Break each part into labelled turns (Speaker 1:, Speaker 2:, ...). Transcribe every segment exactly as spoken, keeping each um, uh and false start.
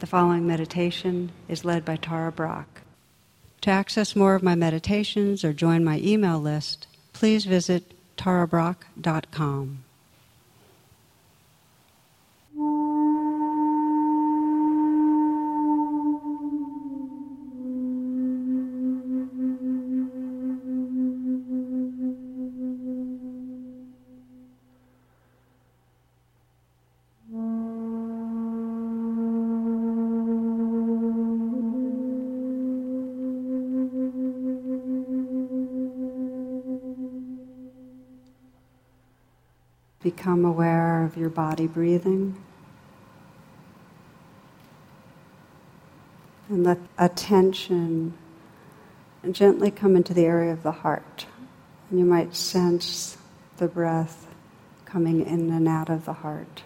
Speaker 1: The following meditation is led by Tara Brach. To access more of my meditations or join my email list, please visit tara brach dot com. Become aware of your body breathing. And let attention gently come into the area of the heart. And you might sense the breath coming in and out of the heart.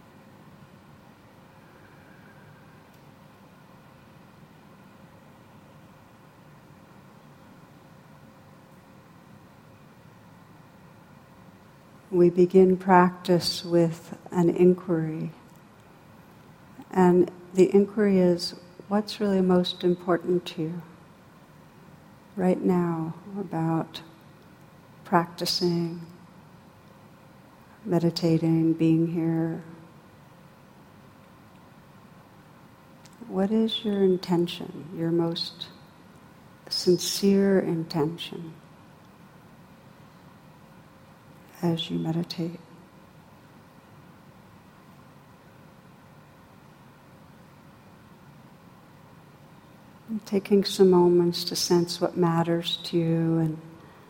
Speaker 1: We begin practice with an inquiry. And the inquiry is, what's really most important to you right now about practicing, meditating, being here? What is your intention, your most sincere intention as you meditate? And taking some moments to sense what matters to you, and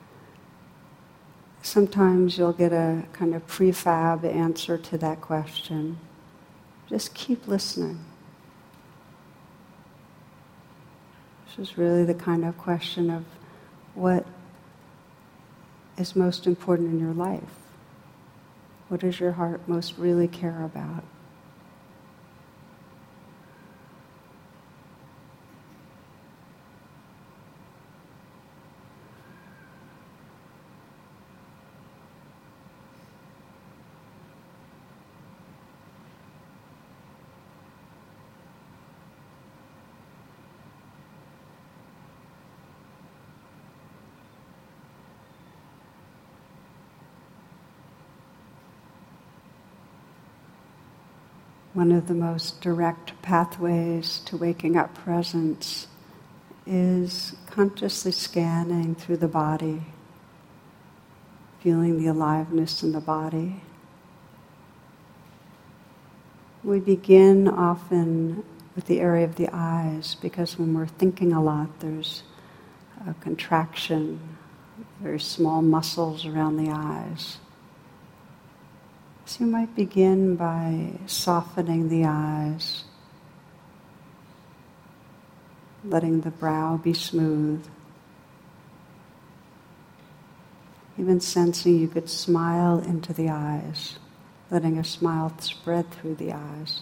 Speaker 1: sometimes you'll get a kind of prefab answer to that question. Just keep listening. This is really the kind of question of what is most important in your life. What does your heart most really care about? One of the most direct pathways to waking up presence is consciously scanning through the body, feeling the aliveness in the body. We begin often with the area of the eyes, because when we're thinking a lot, there's a contraction, very small muscles around the eyes. So you might begin by softening the eyes, letting the brow be smooth, even sensing you could smile into the eyes, letting a smile spread through the eyes.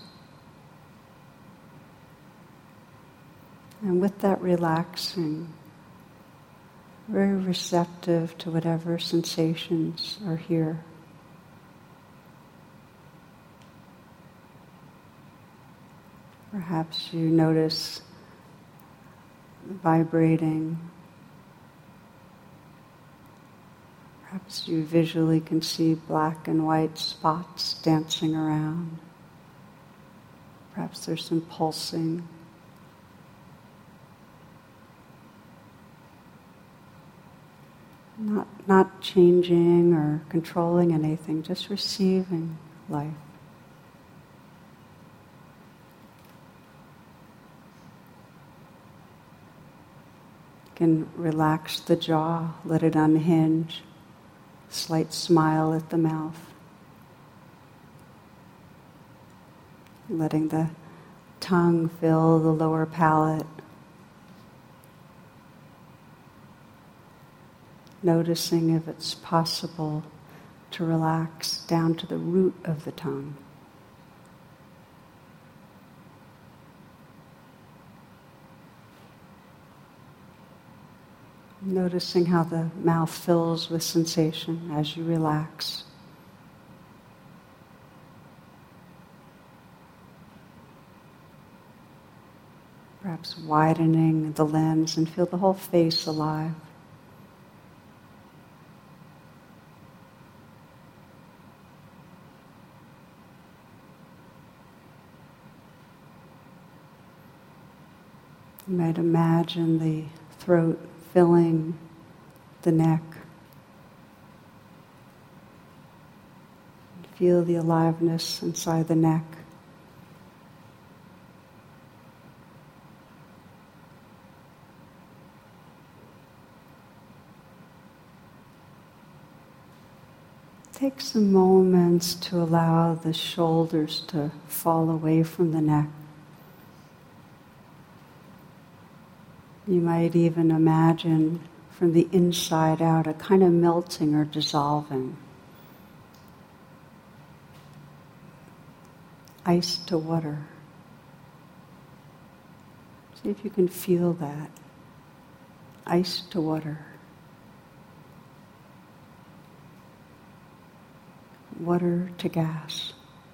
Speaker 1: And with that relaxing, very receptive to whatever sensations are here. Perhaps you notice vibrating. Perhaps you visually can see black and white spots dancing around. Perhaps there's some pulsing. Not, not changing or controlling anything, just receiving life. Can relax the jaw, let it unhinge, slight smile at the mouth. Letting the tongue fill the lower palate. Noticing if it's possible to relax down to the root of the tongue. Noticing how the mouth fills with sensation as you relax. perhaps widening the lens, and feel the whole face alive. You might imagine the throat filling the neck. Feel the aliveness inside the neck. Take some moments to allow the shoulders to fall away from the neck. You might even imagine from the inside out a kind of melting or dissolving. Ice to water. See if you can feel that. Ice to water. Water to gas.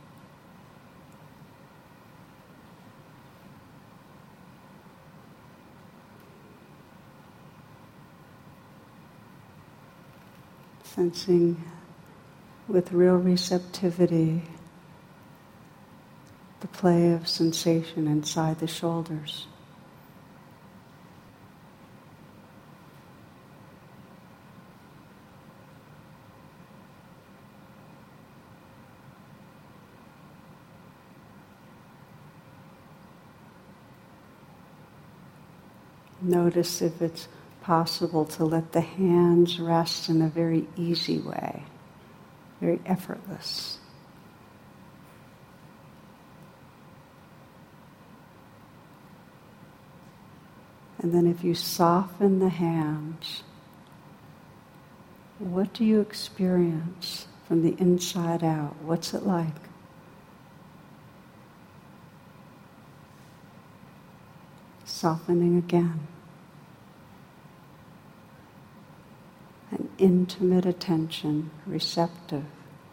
Speaker 1: Sensing with real receptivity the play of sensation inside the shoulders. Notice if it's possible to let the hands rest in a very easy way, very effortless. And then if you soften the hands, what do you experience from the inside out? What's it like? Softening again. An intimate attention, receptive.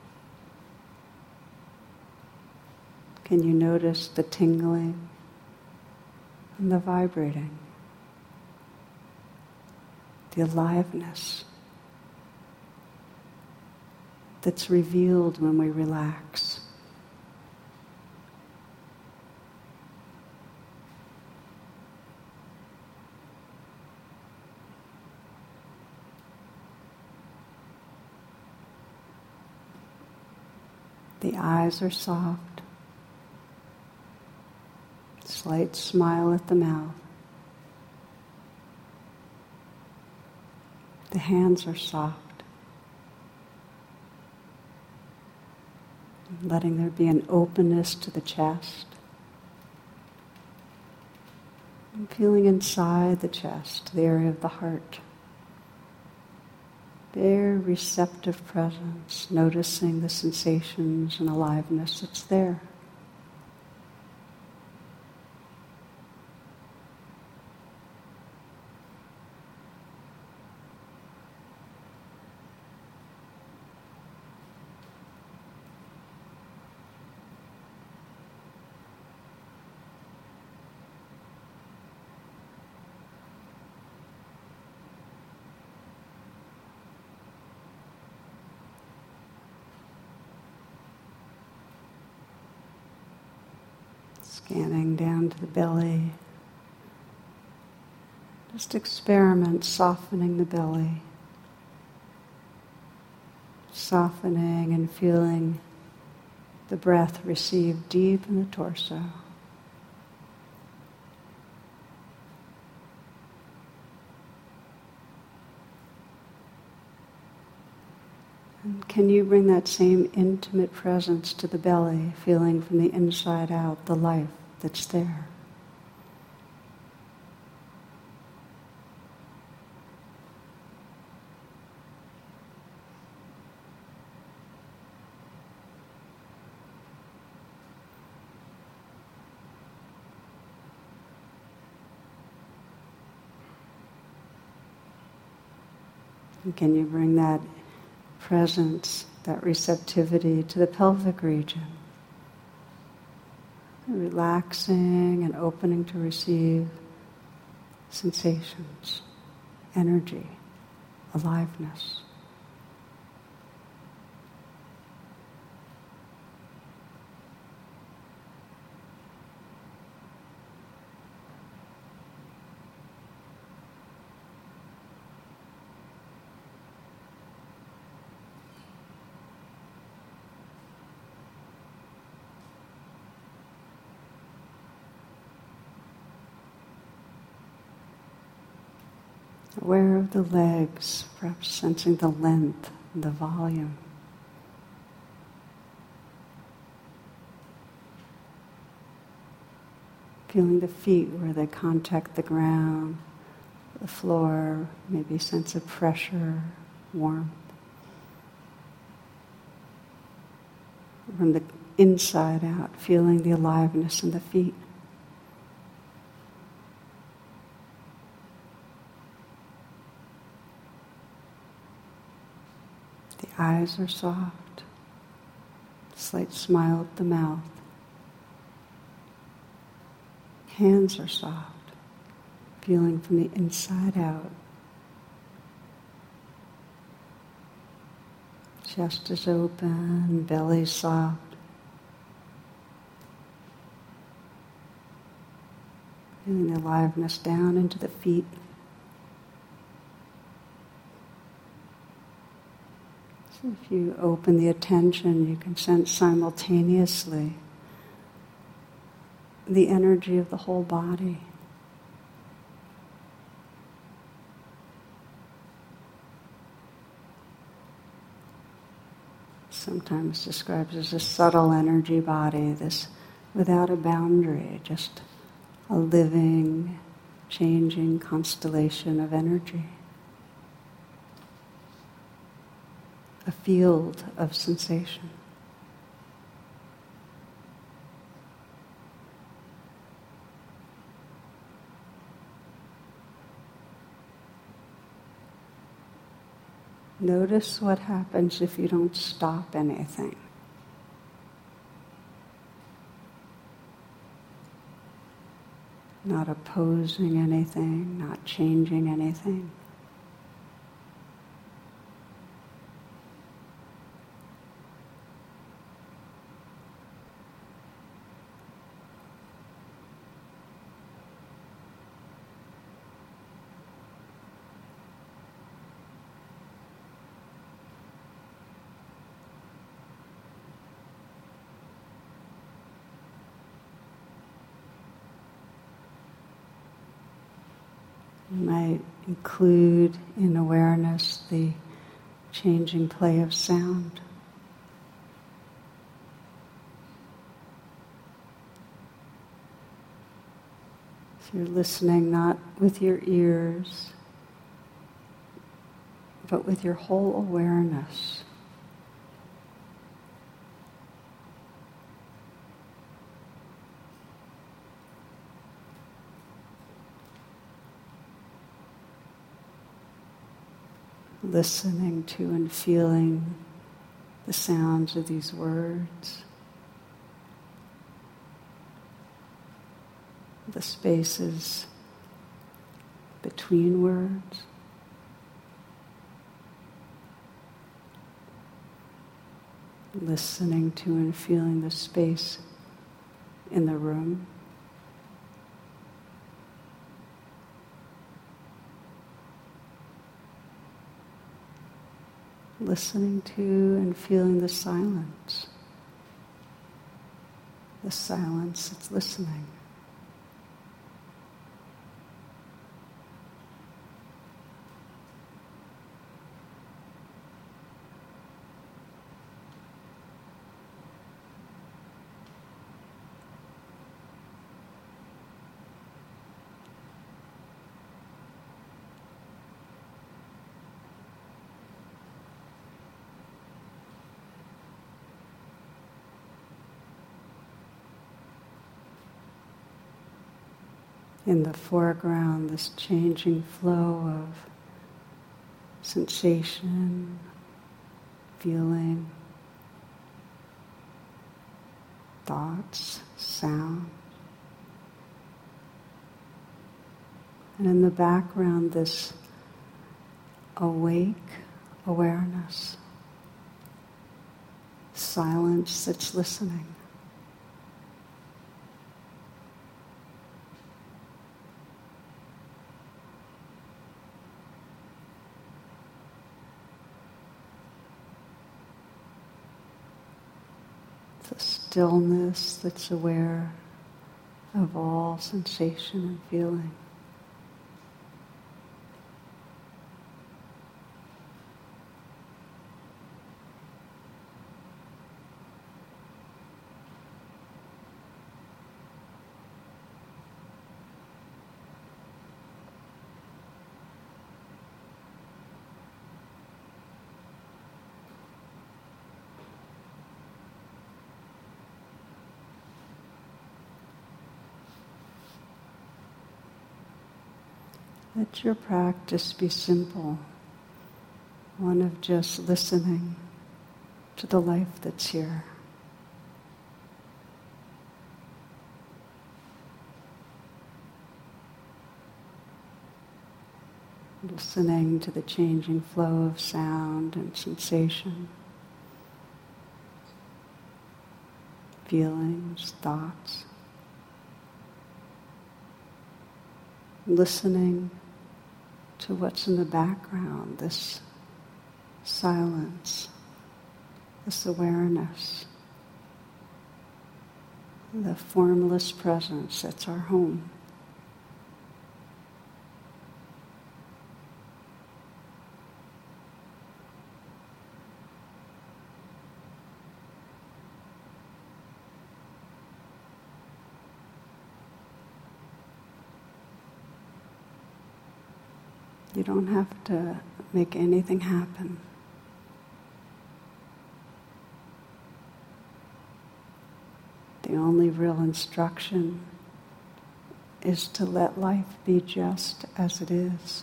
Speaker 1: Can you notice the tingling and the vibrating? The aliveness that's revealed when we relax. The eyes are soft. Slight smile at the mouth. The hands are soft. Letting there be an openness to the chest. And feeling inside the chest, the area of the heart. Very receptive presence, noticing the sensations and aliveness that's there. Scanning down to the belly. Just experiment softening the belly. Softening and feeling the breath receive deep in the torso. And can you bring that same intimate presence to the belly, feeling from the inside out the life that's there? And can you bring that presence, that receptivity to the pelvic region? relaxing and opening to receive sensations, energy, aliveness. Aware of the legs, perhaps sensing the length, the volume. Feeling the feet where they contact the ground, the floor, maybe sense of pressure, warmth. From the inside out, feeling the aliveness in the feet. The eyes are soft, slight smile at the mouth. Hands are soft, feeling from the inside out. Chest is open, belly soft. Feeling the aliveness down into the feet. So if you open the attention, you can sense simultaneously the energy of the whole body. Sometimes described as a subtle energy body, this without a boundary, just a living, changing constellation of energy. A field of sensation. Notice what happens if you don't stop anything. Not opposing anything, not changing anything. You might include in awareness the changing play of sound. So you're listening not with your ears, but with your whole awareness. Listening to and feeling the sounds of these words, the spaces between words, listening to and feeling the space in the room. Listening to and feeling the silence. The silence that's listening. In the foreground, this changing flow of sensation, feeling, thoughts, sound. And in the background, this awake awareness, silence that's listening. The stillness that's aware of all sensation and feeling. Let your practice be simple, one of just listening to the life that's here. Listening to the changing flow of sound and sensation, feelings, thoughts. Listening to what's in the background, this silence, this awareness, the formless presence that's our home. You don't have to make anything happen. The only real instruction is to let life be just as it is.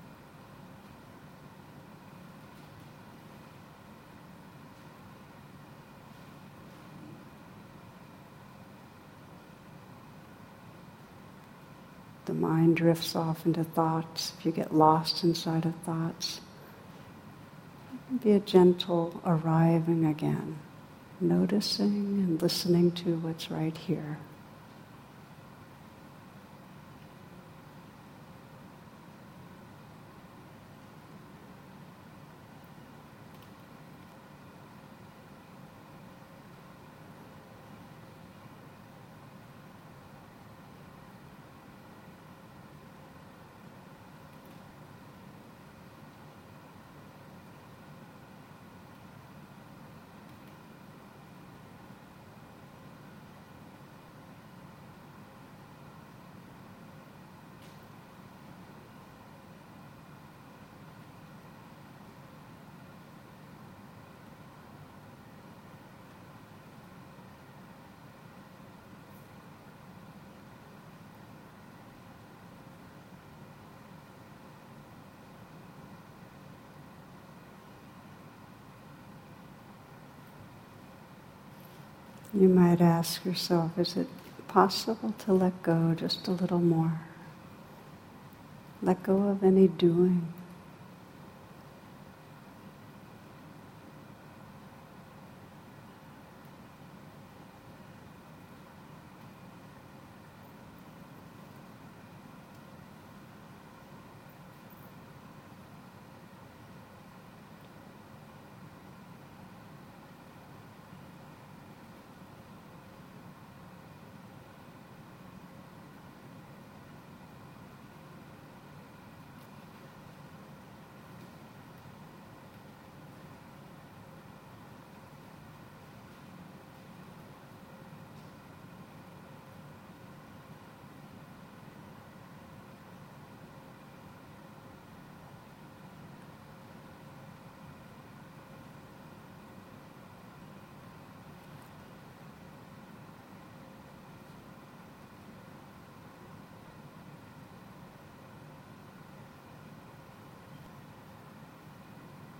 Speaker 1: The mind drifts off into thoughts. If you get lost inside of thoughts, be a gentle arriving again, noticing and listening to what's right here. You might ask yourself, is it possible to let go just a little more? Let go of any doing.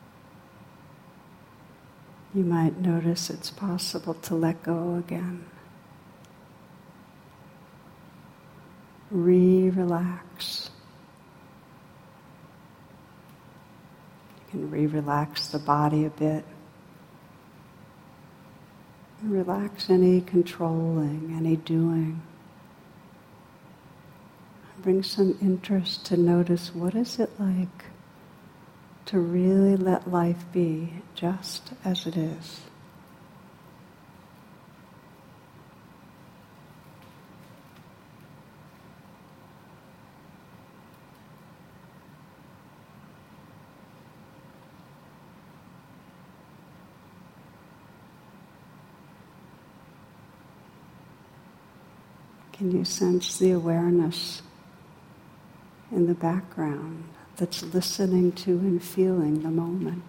Speaker 1: You might notice it's possible to let go again. re-relax. You can re-relax the body a bit. Relax any controlling, any doing. Bring some interest to notice what is it like to really let life be just as it is. Can you sense the awareness in the background that's listening to and feeling the moment?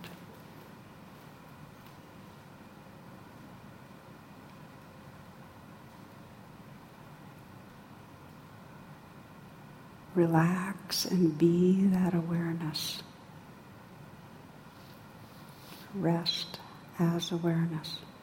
Speaker 1: Relax and be that awareness. Rest as awareness.